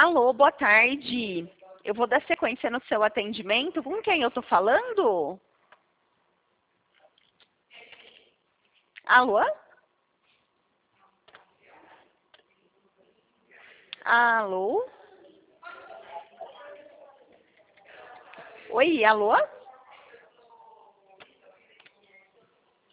Alô, boa tarde. Eu vou dar sequência no seu atendimento. Com quem eu tô falando? Alô? Alô? Oi, alô?